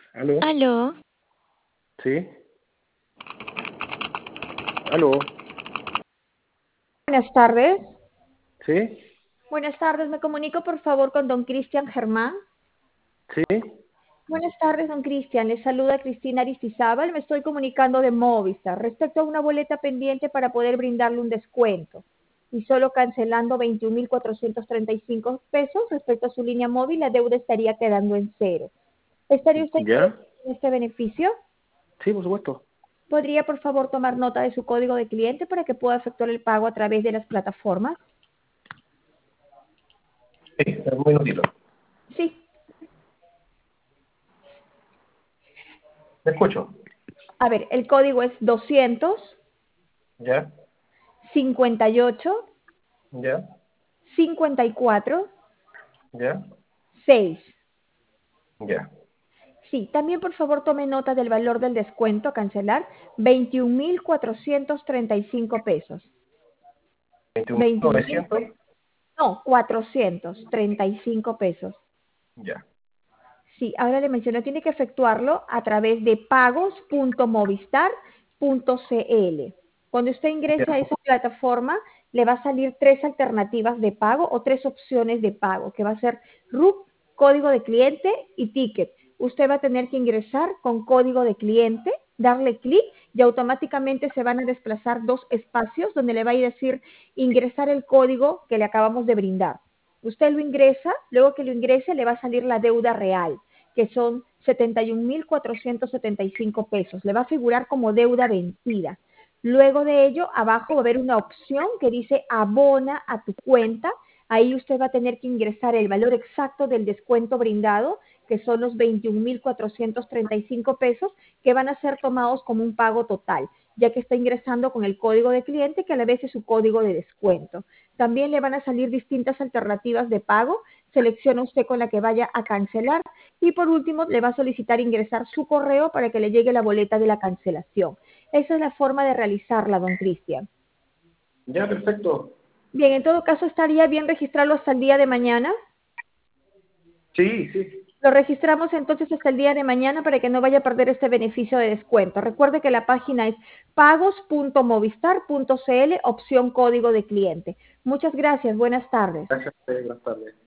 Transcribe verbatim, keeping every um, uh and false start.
¿Aló? Aló, ¿Sí? ¿Aló? Buenas tardes. ¿Sí? Buenas tardes, me comunico por favor con don Cristian Germán. ¿Sí? Buenas tardes, don Cristian. Les saluda Cristina Aristizábal. Me estoy comunicando de Movistar respecto a una boleta pendiente para poder brindarle un descuento. Y solo cancelando veintiún mil cuatrocientos treinta y cinco pesos respecto a su línea móvil, la deuda estaría quedando en cero. ¿Estaría usted ¿Ya? interesado en este beneficio? Sí, por supuesto. ¿Podría por favor tomar nota de su código de cliente para que pueda efectuar el pago a través de las plataformas? Sí, un minutito. Sí. Te escucho. A ver, el código es doscientos ¿Ya? cincuenta y ocho, ¿Ya? cincuenta y cuatro, ¿Ya? seis. ¿Ya? Sí, también por favor tome nota del valor del descuento a cancelar, veintiún mil cuatrocientos treinta y cinco pesos. veintiún mil veintiún mil, novecientos. no, cuatrocientos treinta y cinco pesos. Ya. Sí, ahora le menciono, tiene que efectuarlo a través de pagos punto movistar punto cl. Cuando usted ingrese Ya. a esa plataforma, le va a salir tres alternativas de pago o tres opciones de pago, que va a ser R U C, código de cliente y ticket. Usted va a tener que ingresar con código de cliente, darle clic y automáticamente se van a desplazar dos espacios donde le va a decir ingresar el código que le acabamos de brindar. Usted lo ingresa, luego que lo ingrese le va a salir la deuda real, que son setenta y un mil cuatrocientos setenta y cinco pesos. Le va a figurar como deuda vencida. Luego de ello, abajo va a haber una opción que dice abona a tu cuenta. Ahí usted va a tener que ingresar el valor exacto del descuento brindado, que son los veintiún mil cuatrocientos treinta y cinco pesos, que van a ser tomados como un pago total, ya que está ingresando con el código de cliente, que a la vez es su código de descuento. También le van a salir distintas alternativas de pago. Selecciona usted con la que vaya a cancelar y por último le va a solicitar ingresar su correo para que le llegue la boleta de la cancelación. Esa es la forma de realizarla, don Cristian. Ya, perfecto. Bien, en todo caso estaría bien registrarlo hasta el día de mañana. Sí, sí. Lo registramos entonces hasta el día de mañana para que no vaya a perder este beneficio de descuento. Recuerde que la página es pagos punto movistar punto cl, opción código de cliente. Muchas gracias, buenas tardes. Gracias. Buenas tardes.